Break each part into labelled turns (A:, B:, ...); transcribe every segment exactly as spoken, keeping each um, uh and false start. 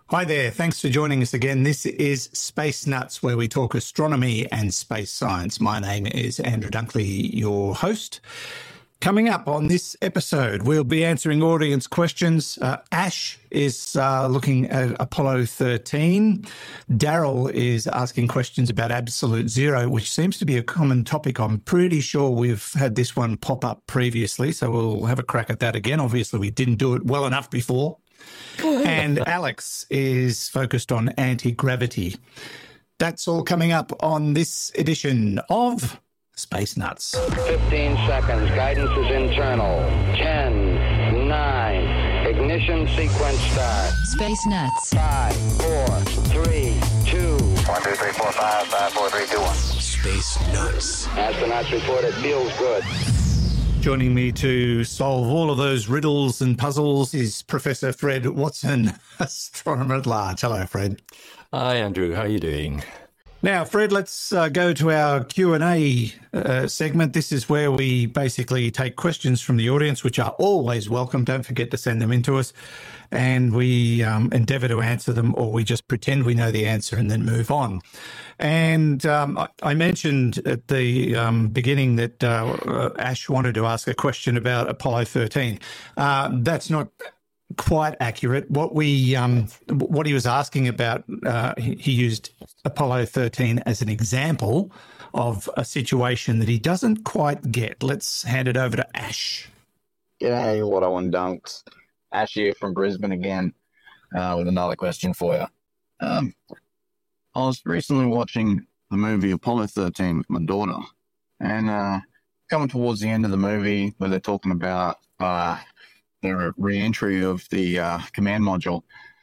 A: Hi there. Thanks for joining us again. This is Space Nuts, where we talk astronomy and space science. My name is Andrew Dunkley, your host. Coming up on this episode, we'll be answering audience questions. Uh, Ash is uh, looking at Apollo thirteen. Daryl is asking questions about Absolute Zero, which seems to be a common topic. I'm pretty sure we've had this one pop up previously, so we'll have a crack at that again. Obviously, we didn't do it well enough before. And Alex is focused on anti-gravity. That's all coming up on this edition of Space Nuts.
B: fifteen seconds. Guidance is internal. ten, nine. Ignition sequence start.
C: Space Nuts.
B: five, four, three, two.
D: one, two, three, four, five, five, four, three, two, one.
E: Space Nuts.
B: Astronauts report it feels good.
A: Joining me to solve all of those riddles and puzzles is Professor Fred Watson, astronomer at large. Hello, Fred.
E: Hi, Andrew. How are you doing?
A: Now, Fred, let's uh, go to our Q and A uh, segment. This is where we basically take questions from the audience, which are always welcome. Don't forget to send them in to us. And we um, endeavour to answer them, or we just pretend we know the answer and then move on. And um, I, I mentioned at the um, beginning that uh, Ash wanted to ask a question about Apollo thirteen. Uh, that's not quite accurate. What we, um, what he was asking about, uh, he, he used Apollo thirteen as an example of a situation that he doesn't quite get. Let's hand it over to Ash.
F: G'day, what I want dunks. Ash here from Brisbane again, uh, with another question for you. Um, I was recently watching the movie Apollo thirteen with my daughter, and uh, coming towards the end of the movie where they're talking about uh, the re-entry of the uh, command module,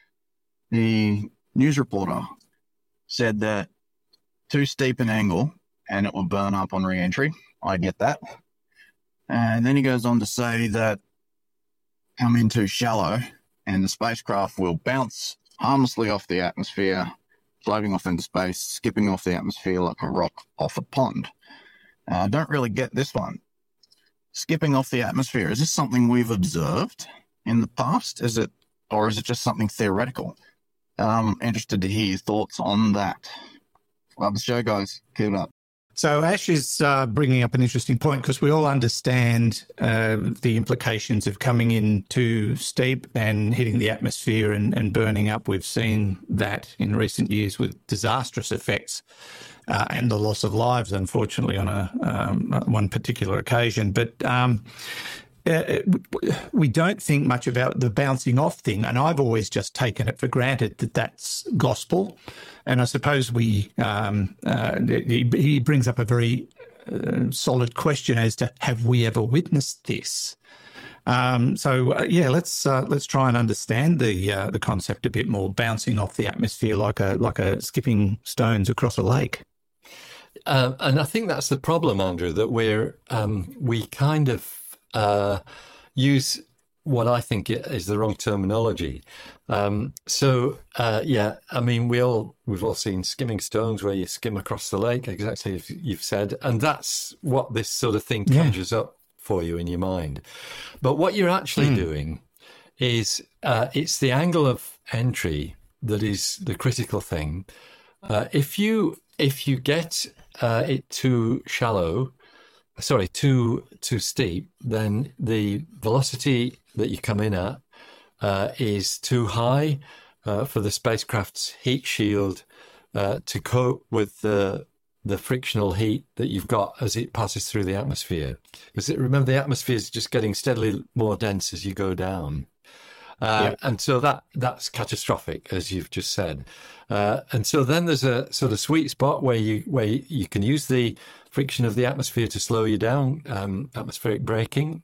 F: the news reporter said that too steep an angle and it will burn up on re-entry. I get that. And then he goes on to say that come in too shallow and the spacecraft will bounce harmlessly off the atmosphere, floating off into space, skipping off the atmosphere like a rock off a pond. Uh, I don't really get this one. Skipping off the atmosphere, is this something we've observed in the past? Is it, or is it just something theoretical? I'm interested to hear your thoughts on that. Love the show, guys. Keep it up.
A: So Ash is uh, bringing up an interesting point, because we all understand uh, the implications of coming in too steep and hitting the atmosphere and, and burning up. We've seen that in recent years with disastrous effects uh, and the loss of lives, unfortunately, on a um, one particular occasion. But um, uh, we don't think much about the bouncing off thing, and I've always just taken it for granted that that's gospel. And I suppose we um, uh, he, he brings up a very uh, solid question as to have we ever witnessed this. Um, so uh, yeah, let's uh, let's try and understand the uh, the concept a bit more. Bouncing off the atmosphere like a like a skipping stones across a lake.
E: Uh, and I think that's the problem, Andrew, that we're um, we kind of uh, use what I think is the wrong terminology. Um, so, uh, yeah, I mean, we all, we've all seen skimming stones where you skim across the lake, exactly as you've said. And that's what this sort of thing conjures yeah. up for you in your mind. But what you're actually mm. doing is uh, it's the angle of entry that is the critical thing. Uh, if you, if you get uh, it too shallow, sorry, too, too steep, then the velocity that you come in at uh, is too high uh, for the spacecraft's heat shield uh, to cope with the the frictional heat that you've got as it passes through the atmosphere. Because it, remember, the atmosphere is just getting steadily more dense as you go down. Uh, yep. And so that that's catastrophic, as you've just said. Uh, and so then there's a sort of sweet spot where you where you can use the friction of the atmosphere to slow you down, um, atmospheric braking.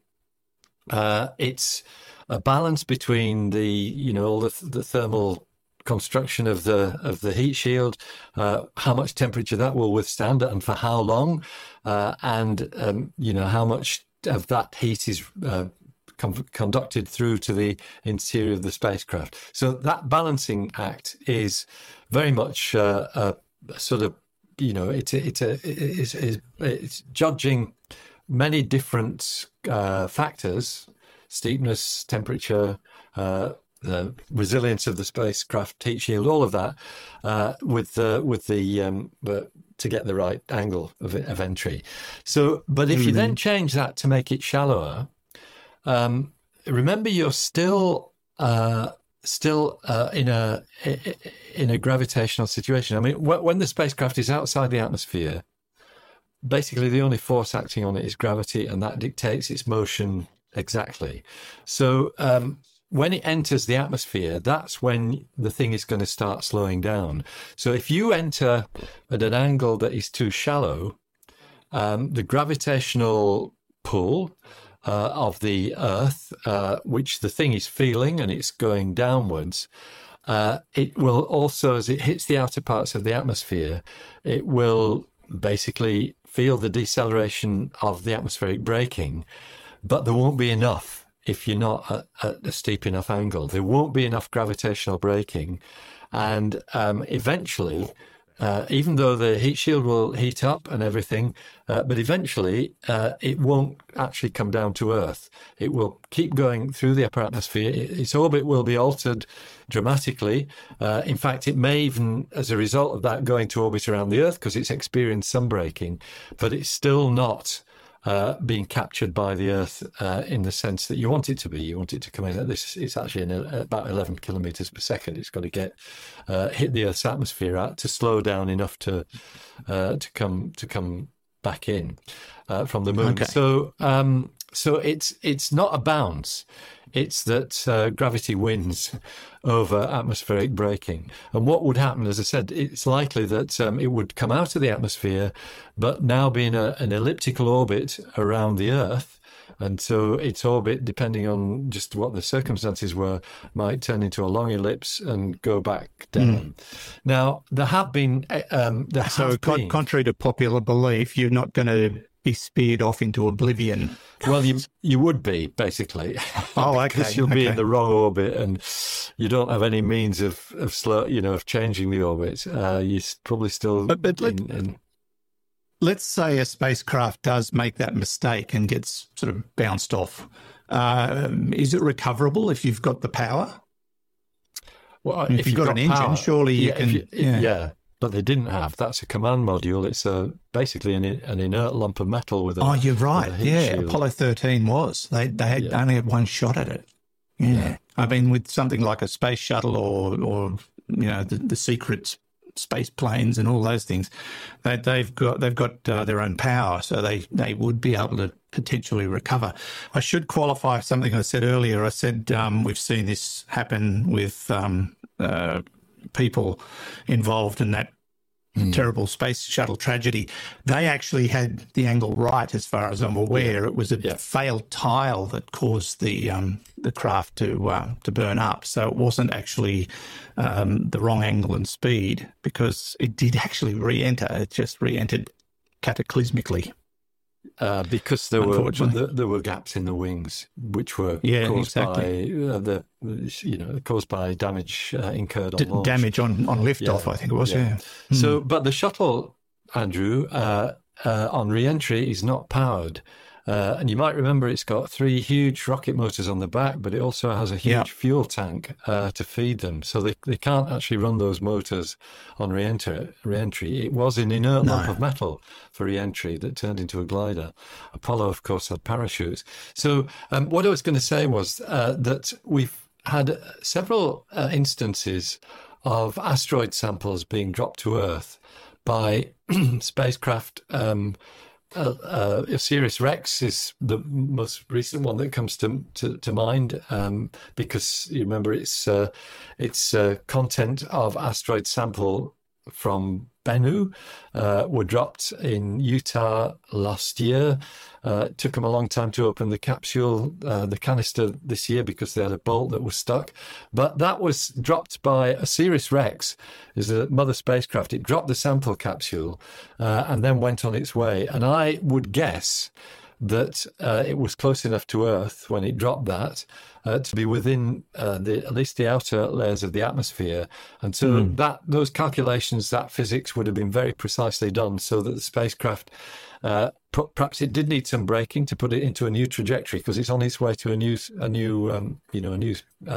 E: Uh, it's a balance between the, you know, all the, the thermal construction of the of the heat shield, uh, how much temperature that will withstand and for how long, uh, and um, you know, how much of that heat is uh, com- conducted through to the interior of the spacecraft. So that balancing act is very much uh, a, a sort of, you know, it's a, it's a it's, it's, it's judging many different uh, factors: steepness, temperature, uh, the resilience of the spacecraft heat shield, all of that, uh, with the with the um, but to get the right angle of, of entry. So, but if mm-hmm. you then change that to make it shallower, um, remember you're still uh, still uh, in a in a gravitational situation. I mean, when the spacecraft is outside the atmosphere, basically the only force acting on it is gravity, and that dictates its motion exactly. So um, when it enters the atmosphere, that's when the thing is going to start slowing down. So if you enter at an angle that is too shallow, um, the gravitational pull uh, of the Earth, uh, which the thing is feeling and it's going downwards, uh, it will also, as it hits the outer parts of the atmosphere, it will basically feel the deceleration of the atmospheric braking, but there won't be enough. If you're not at, at a steep enough angle, there won't be enough gravitational braking. And um, eventually, uh, even though the heat shield will heat up and everything, uh, but eventually uh, it won't actually come down to Earth. It will keep going through the upper atmosphere. Its orbit will be altered dramatically. Uh, in fact, it may even, as a result of that, go into orbit around the Earth because it's experienced some braking, but it's still not Uh, being captured by the Earth uh, in the sense that you want it to be. You want it to come in at this. It's actually in a, about eleven kilometers per second. It's got to get uh, hit the Earth's atmosphere out to slow down enough to uh, to come to come back in uh, from the moon.
A: Okay.
E: So um, so it's it's not a bounce. It's that uh, gravity wins over atmospheric braking. And what would happen, as I said, it's likely that um, it would come out of the atmosphere, but now be in a, an elliptical orbit around the Earth. And so its orbit, depending on just what the circumstances were, might turn into a long ellipse and go back down. Mm. Now, there have been... Um, there
A: so
E: have
A: con-
E: been,
A: contrary to popular belief, you're not going to be speared off into oblivion.
E: Well, you you would be, basically.
A: Oh, okay.
E: Because you'll
A: okay.
E: be in the wrong orbit and you don't have any means of, of slow, you know, of changing the orbit. Uh, you're probably still
A: but, but let,
E: in, in...
A: Let's say a spacecraft does make that mistake and gets sort of bounced off. Uh, is it recoverable if you've got the power?
E: Well,
A: if, if you've got, got an
E: power,
A: engine, surely you
E: yeah,
A: can...
E: You,
A: yeah.
E: yeah. But they didn't have. That's a command module. It's a, basically an, an inert lump of metal with a...
A: Oh, you're right. Yeah,
E: shield.
A: Apollo thirteen was. They they had
E: yeah.
A: only had one shot at it. Yeah. yeah. I mean, with something like a space shuttle or, or you know, the, the secret space planes and all those things, they, they've got they've got uh, their own power, so they, they would be able to potentially recover. I should qualify something I said earlier. I said um, we've seen this happen with... Um, uh, people involved in that mm. terrible space shuttle tragedy. They actually had the angle right, as far as I'm aware.
E: Yeah.
A: It was a
E: yeah.
A: failed tile that caused the um, the craft to uh, to burn up. So it wasn't actually um, the wrong angle and speed, because it did actually re-enter. It just re-entered cataclysmically.
E: Uh, because there were there, there were gaps in the wings, which were
A: yeah,
E: caused
A: exactly.
E: by uh, the you know caused by damage uh, incurred on
A: D-
E: launch.
A: damage on on liftoff, yeah. I think it was. Yeah. yeah.
E: So, mm. but the shuttle, Andrew, uh, uh, on re-entry is not powered. Uh, and you might remember it's got three huge rocket motors on the back, but it also has a huge yeah. fuel tank uh, to feed them. So they they can't actually run those motors on re-enter, re-entry. It was an inert
A: no.
E: lump of metal for re-entry that turned into a glider. Apollo, of course, had parachutes. So um, what I was going to say was uh, that we've had several uh, instances of asteroid samples being dropped to Earth by spacecraft. Um, Uh, uh, OSIRIS-REx is the most recent one that comes to to, to mind, um, because you remember its uh, its uh, content of asteroid sample from Bennu uh, were dropped in Utah last year. Uh, it took them a long time to open the capsule, uh, the canister this year, because they had a bolt that was stuck. But that was dropped by OSIRIS-REx, is a mother spacecraft. It dropped the sample capsule uh, and then went on its way. And I would guess that uh, it was close enough to Earth when it dropped that uh, to be within uh, the, at least the outer layers of the atmosphere. And so mm. that those calculations, that physics would have been very precisely done so that the spacecraft, uh, p- perhaps it did need some braking to put it into a new trajectory, because it's on its way to a new, a new, um, you know, a new uh,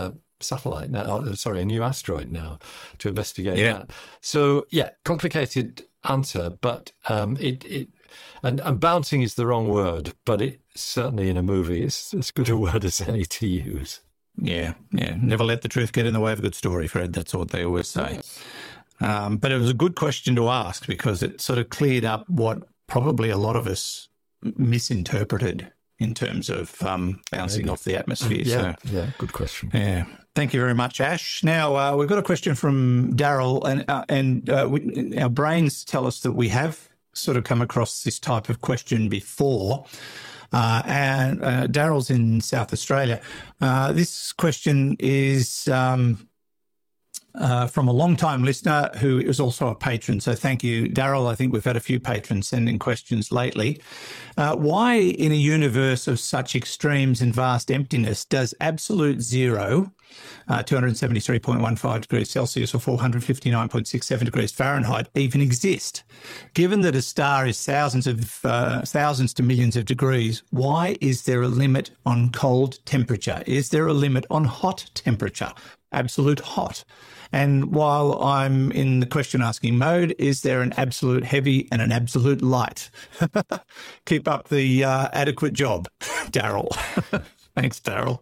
E: satellite now. Oh, sorry, a new asteroid now to investigate
A: Yeah.
E: that. So yeah, complicated answer, but um, it it and, and bouncing is the wrong word, but it certainly in a movie it's as good a word as any to use.
A: Yeah, yeah. Never let the truth get in the way of a good story, Fred. That's what they always say. Um, but it was a good question to ask because it sort of cleared up what probably a lot of us misinterpreted in terms of um, bouncing off the atmosphere.
E: Yeah,
A: So,
E: yeah, good question.
A: yeah. Thank you very much, Ash. Now, uh, we've got a question from Daryl, and uh, and uh, we, our brains tell us that we have sort of come across this type of question before. Uh, and uh, Daryl's in South Australia. Uh, this question is um, uh, from a long-time listener who is also a patron. So thank you, Daryl. I think we've had a few patrons sending questions lately. Uh, why, in a universe of such extremes and vast emptiness, does absolute zero, uh, two hundred seventy-three point one five degrees Celsius or four hundred fifty-nine point six seven degrees Fahrenheit, even exist? Given that a star is thousands of uh, thousands to millions of degrees, why is there a limit on cold temperature? Is there a limit on hot temperature? Absolute hot. And while I'm in the question asking mode, is there an absolute heavy and an absolute light? Keep up the uh, adequate job, Daryl. Thanks, Daryl.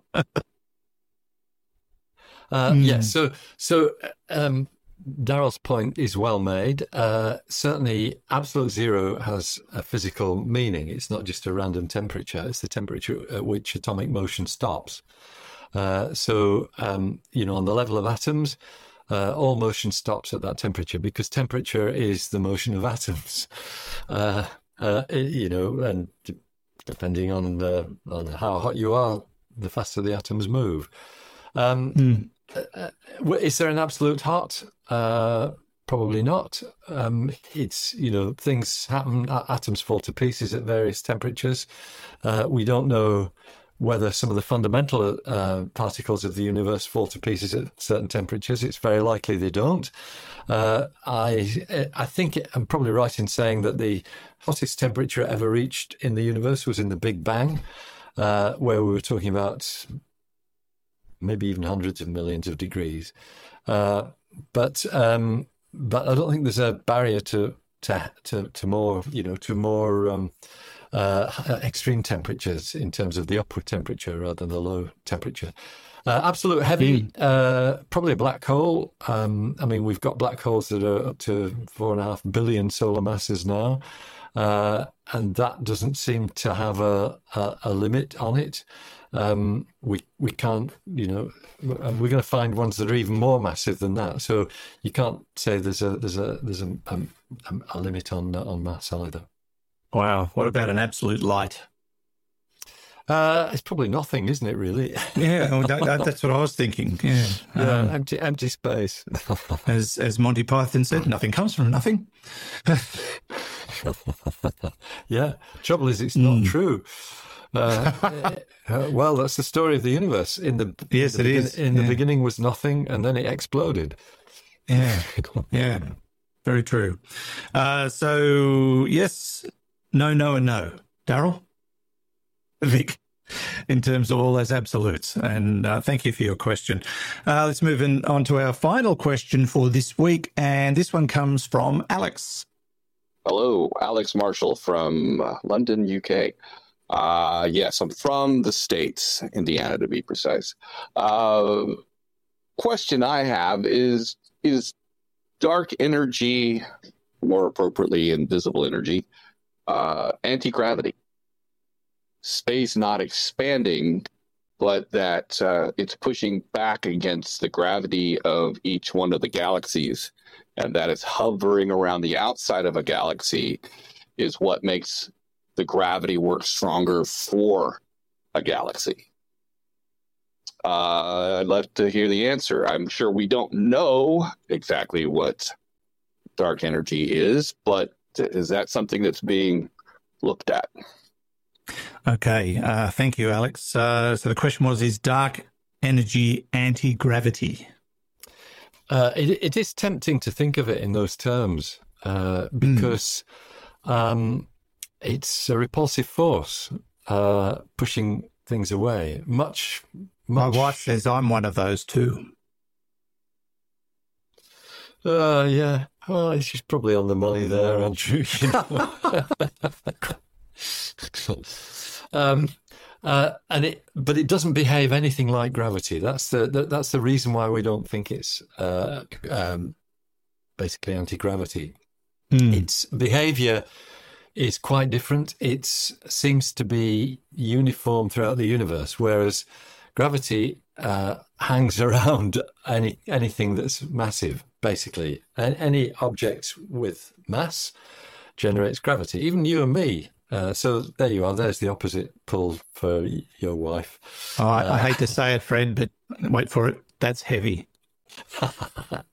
E: Uh, mm. Yeah, so so um, Daryl's point is well made. Uh, certainly, absolute zero has a physical meaning. It's not just a random temperature. It's the temperature at which atomic motion stops. Uh, so, um, you know, on the level of atoms, uh, all motion stops at that temperature because temperature is the motion of atoms. Uh, uh, you know, and depending on the, on how hot you are, the faster the atoms move. Um, mm. uh, is there an absolute hot? Uh, probably not. Um, it's, you know, things happen, atoms fall to pieces at various temperatures. Uh, we don't know whether some of the fundamental uh, particles of the universe fall to pieces at certain temperatures. It's very likely they don't. Uh, I I think I'm probably right in saying that the hottest temperature ever reached in the universe was in the Big Bang, uh, where we were talking about maybe even hundreds of millions of degrees. Uh, but um, but I don't think there's a barrier to to to, to more you know to more um, uh, extreme temperatures in terms of the upward temperature rather than the low temperature. Uh, absolute heavy, mm. uh, probably a black hole. Um, I mean, we've got black holes that are up to four and a half billion solar masses now, uh, and that doesn't seem to have a, a, a limit on it. Um, we we can't, you know, we're going to find ones that are even more massive than that. So you can't say there's a there's a there's a, a, a limit on on mass either.
A: Wow, what about an absolute light?
E: Uh, it's probably nothing, isn't it? Really?
A: Yeah, well, that, that, that's what I was thinking. Yeah,
E: yeah, um, empty empty space.
A: as as Monty Python said, nothing comes from nothing.
E: Yeah, trouble is, it's not mm. true. Uh, uh, well, that's the story of the universe. In the
A: yes,
E: in the
A: it
E: begin-
A: is.
E: In
A: yeah.
E: the beginning was nothing, and then it exploded.
A: Yeah, yeah, very true. Uh, so yes, no, no, and no. Daryl, Vic, in terms of all those absolutes, and uh, thank you for your question. Uh, let's move in, on to our final question for this week, and this one comes from Alex.
C: Hello, Alex Marshall from uh, London, U K. Uh, yes, I'm from the States, Indiana to be precise. Uh, question I have is, is dark energy, more appropriately invisible energy, uh, anti-gravity? Space not expanding, but that uh, it's pushing back against the gravity of each one of the galaxies, and that it's hovering around the outside of a galaxy is what makes the gravity works stronger for a galaxy. Uh, I'd love to hear the answer. I'm sure we don't know exactly what dark energy is, but is that something that's being looked at?
A: Okay, uh, thank you, Alex. Uh, so the question was, is dark energy anti-gravity?
E: Uh, it, it is tempting to think of it in those terms uh, because... Mm. Um, It's a repulsive force uh, pushing things away. Much,
A: My
E: much.
A: wife says I'm one of those too.
E: Uh, yeah. Well, she's probably on the money there, Andrew. You know? um, uh, and it, but it doesn't behave anything like gravity. That's the, the that's the reason why we don't think it's uh, um, basically anti-gravity.
A: Mm.
E: Its behavior is quite different. It seems to be uniform throughout the universe, whereas gravity uh, hangs around any anything that's massive. Basically, and any object with mass generates gravity. Even you and me. Uh, so there you are. There's the opposite pull for your wife.
A: Oh, I,
E: uh,
A: I hate to say it, Fred, but wait for it. That's heavy.
E: Thought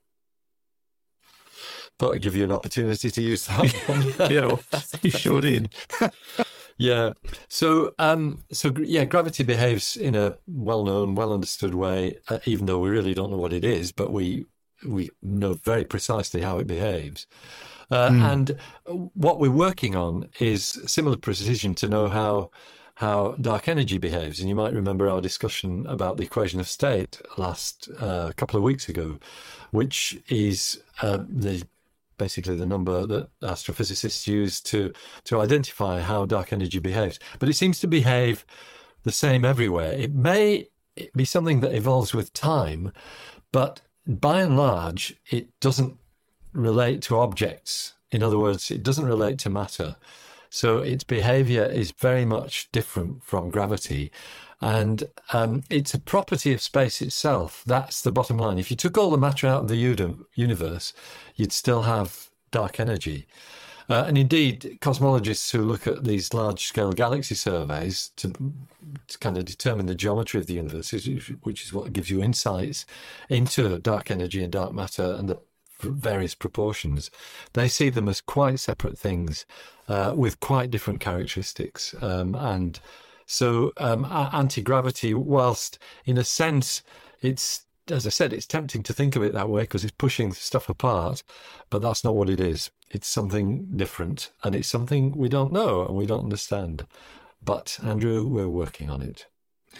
E: I'd give you an opportunity to use that one.
A: Yeah, well, you sure did.
E: Yeah. So, um, so yeah, gravity behaves in a well-known, well-understood way, uh, even though we really don't know what it is, but we we know very precisely how it behaves. Uh, mm. And what we're working on is similar precision to know how how dark energy behaves. And you might remember our discussion about the equation of state last uh, couple of weeks ago, which is uh, the basically the number that astrophysicists use to to identify how dark energy behaves. But it seems to behave the same everywhere. It may be something that evolves with time, but by and large, it doesn't relate to objects. In other words, it doesn't relate to matter. So its behavior is very much different from gravity. And um, it's a property of space itself. That's the bottom line. If you took all the matter out of the uni- universe, you'd still have dark energy. Uh, and indeed, cosmologists who look at these large-scale galaxy surveys to, to kind of determine the geometry of the universe, which is what gives you insights into dark energy and dark matter and the various proportions, they see them as quite separate things uh, with quite different characteristics. Um, and so um, anti-gravity, whilst in a sense it's, as I said, it's tempting to think of it that way because it's pushing stuff apart, but that's not what it is. It's something different, and it's something we don't know and we don't understand. But, Andrew, we're working on it.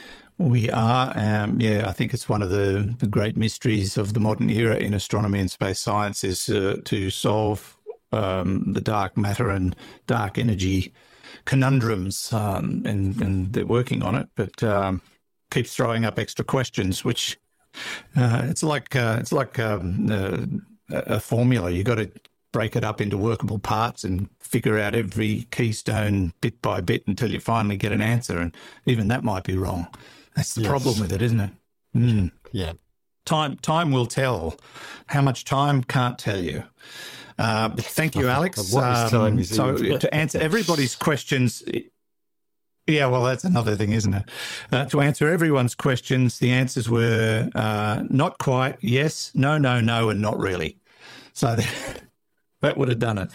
A: We are. Um, yeah, I think it's one of the, the great mysteries of the modern era in astronomy and space science is uh, to solve um, the dark matter and dark energy conundrums, um, and, and they're working on it, but um, keeps throwing up extra questions, which uh, it's like uh, it's like um, uh, a formula. You got to break it up into workable parts and figure out every keystone bit by bit until you finally get an answer, and even that might be wrong. That's the yes. problem with it, isn't it? Mm.
E: Yeah.
A: Time time will tell. How much time, can't tell you. Uh, but thank you, Alex.
E: What is time
A: um,
E: is
A: so to answer everybody's questions, yeah, well, that's another thing, isn't it? Uh, to answer everyone's questions, the answers were uh, not quite, yes, no, no, no, and not really. So that would have done it.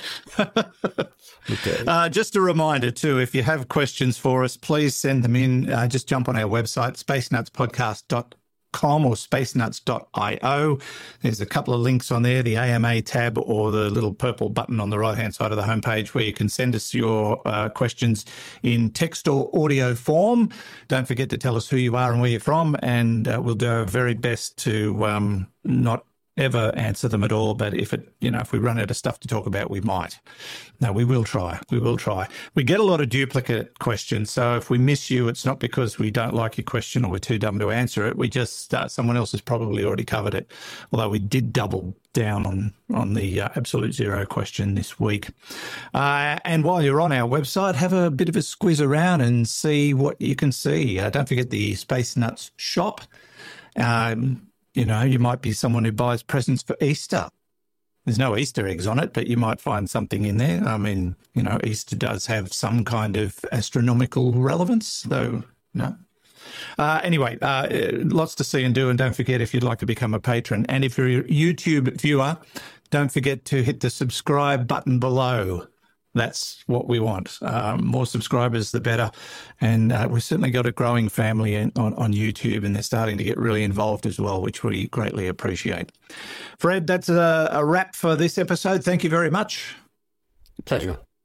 A: Okay. Uh, just a reminder, too, if you have questions for us, please send them in. Uh, just jump on our website, space nuts podcast dot com or space nuts dot io. There's a couple of links on there, the A M A tab or the little purple button on the right-hand side of the homepage where you can send us your uh, questions in text or audio form. Don't forget to tell us who you are and where you're from, and uh, we'll do our very best to um, not ever answer them at all, but if it, you know, if we run out of stuff to talk about, we might. No, we will try. We will try. We get a lot of duplicate questions, so if we miss you, it's not because we don't like your question or we're too dumb to answer it. We just, uh, someone else has probably already covered it, although we did double down on, on the uh, absolute zero question this week. Uh, and while you're on our website, have a bit of a squiz around and see what you can see. Uh, don't forget the Space Nuts shop. Um, You know, you might be someone who buys presents for Easter. There's no Easter eggs on it, but you might find something in there. I mean, you know, Easter does have some kind of astronomical relevance, though, no. Uh, anyway, uh, lots to see and do. And don't forget, if you'd like to become a patron, and if you're a YouTube viewer, don't forget to hit the subscribe button below. That's what we want. Um, more subscribers, the better. And uh, we've certainly got a growing family in, on, on YouTube, and they're starting to get really involved as well, which we greatly appreciate. Fred, that's a, a wrap for this episode. Thank you very much.
E: Pleasure.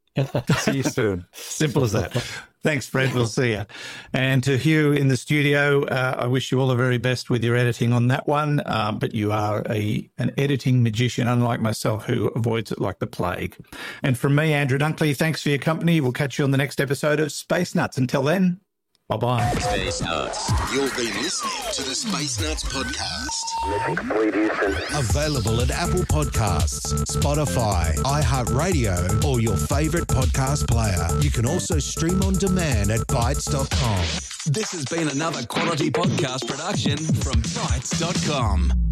E: See you soon.
A: Simple as that. Thanks, Fred. We'll see you. And to Hugh in the studio, uh, I wish you all the very best with your editing on that one. Uh, but you are a an editing magician, unlike myself, who avoids it like the plague. And from me, Andrew Dunkley, thanks for your company. We'll catch you on the next episode of Space Nuts. Until then, bye-bye.
G: Space Nuts. You've been listening to the Space Nuts podcast.
B: Mission complete, Houston.
G: Available at Apple Podcasts, Spotify, iHeartRadio, or your favorite podcast player. You can also stream on demand at bytes dot com.
H: This has been another quality podcast production from bytes dot com.